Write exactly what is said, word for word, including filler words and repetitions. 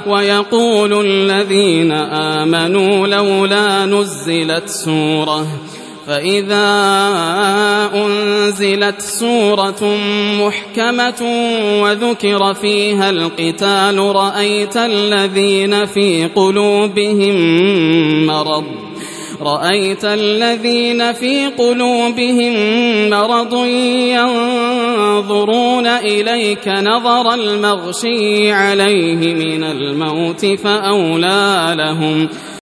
ويقول الذين آمنوا لولا نزلت سورة فإذا أنزلت سورة محكمة وذكر فيها القتال رأيت الذين في قلوبهم مرض رأيت الذين في قلوبهم مرض ينظرون إليك نظر المغشي عليه من الموت فأولى لهم